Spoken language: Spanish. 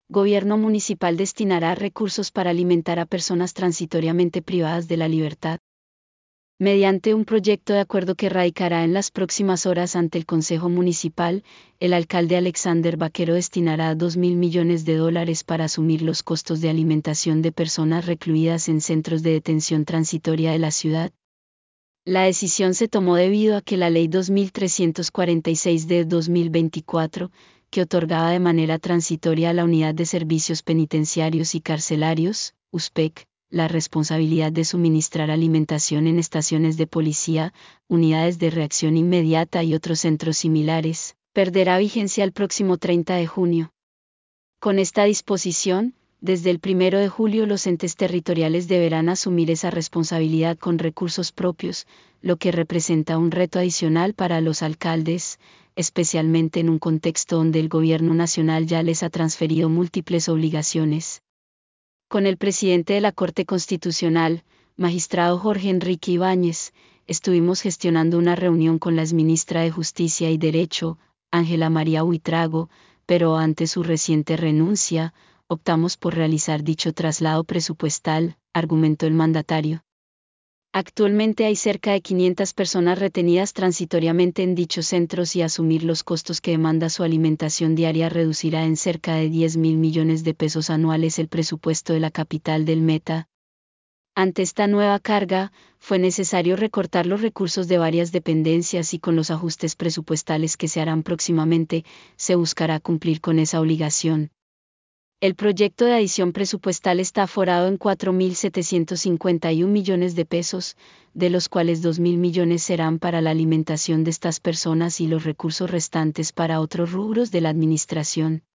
Gobierno municipal destinará recursos para alimentar a personas transitoriamente privadas de la libertad. Mediante un proyecto de acuerdo que radicará en las próximas horas ante el Consejo Municipal, el alcalde Alexander Vaquero destinará $2.000 millones para asumir los costos de alimentación de personas recluidas en centros de detención transitoria de la ciudad. La decisión se tomó debido a que la Ley 2346 de 2024, que otorgaba de manera transitoria a la Unidad de Servicios Penitenciarios y Carcelarios, USPEC, la responsabilidad de suministrar alimentación en estaciones de policía, unidades de reacción inmediata y otros centros similares, perderá vigencia el próximo 30 de junio. Con esta disposición, desde el 1 de julio los entes territoriales deberán asumir esa responsabilidad con recursos propios, lo que representa un reto adicional para los alcaldes, especialmente en un contexto donde el gobierno nacional ya les ha transferido múltiples obligaciones. Con el presidente de la Corte Constitucional, magistrado Jorge Enrique Ibáñez, estuvimos gestionando una reunión con la exministra de Justicia y Derecho, Ángela María Buitrago, pero ante su reciente renuncia, optamos por realizar dicho traslado presupuestal, argumentó el mandatario. Actualmente hay cerca de 500 personas retenidas transitoriamente en dichos centros y asumir los costos que demanda su alimentación diaria reducirá en cerca de $10.000 millones anuales el presupuesto de la capital del Meta. Ante esta nueva carga, fue necesario recortar los recursos de varias dependencias y con los ajustes presupuestales que se harán próximamente, se buscará cumplir con esa obligación. El proyecto de adición presupuestal está aforado en $4.751 millones, de los cuales $2.000 millones serán para la alimentación de estas personas y los recursos restantes para otros rubros de la administración.